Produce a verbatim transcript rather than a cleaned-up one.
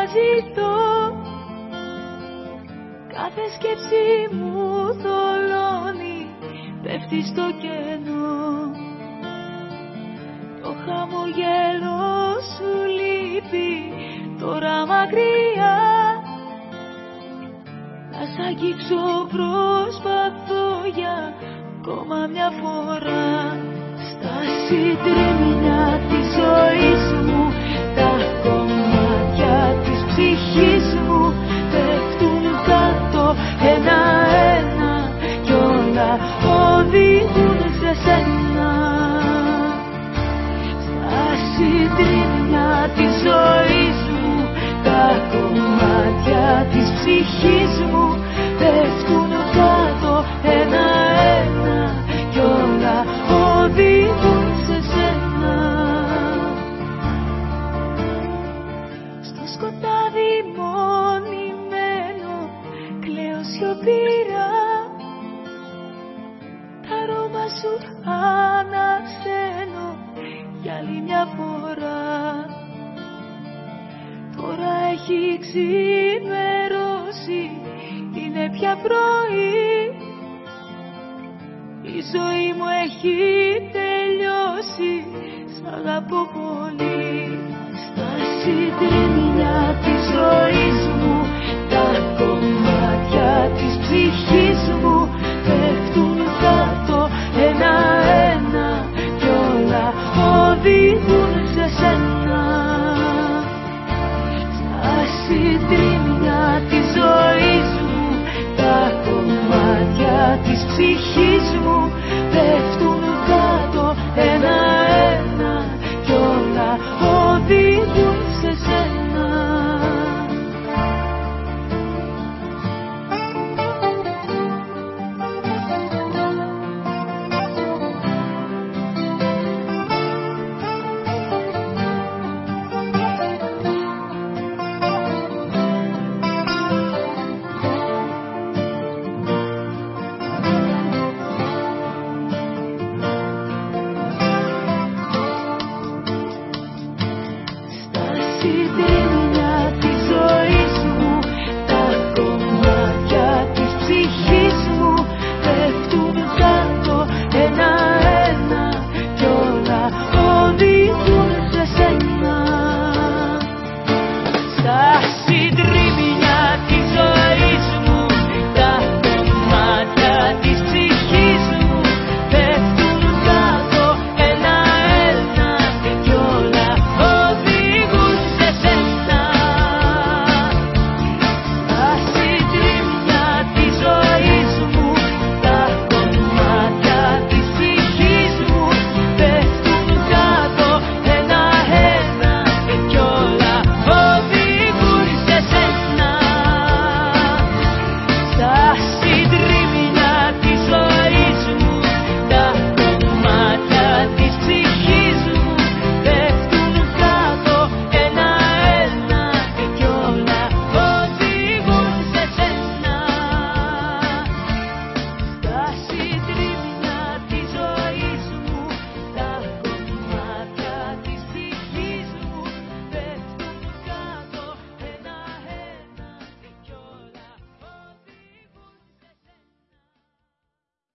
αναζητώ. Κάθε σκέψη μου θολώνει, πέφτει στο κενό. Το χαμογέλο σου λείπει τώρα μακριά. Να σ' αγγίξω προσπαθώ για ακόμα μια φορά. Στα συντρίμμια της ζωής μου, τα κομμάτια της ψυχής μου πέφτουν κάτω ένα-ένα κι όλα οδηγούν σε σένα. Στα συντρίμμια της ζωής μου, τα κομμάτια της ψυχής μου πέφτουν κάτω ένα-ένα κι όλα οδηγούν σε σένα. Στο σκοτάδι μονημένο κλαίω σιωπηρά. Τα αρώμα σου ανασένω για άλλη μια φορά. Τώρα έχει ξημερώσει, είναι πια πρωί. Η ζωή μου έχει τελειώσει, σ' αγαπώ πολύ. Στα συντρίμμια της ζωής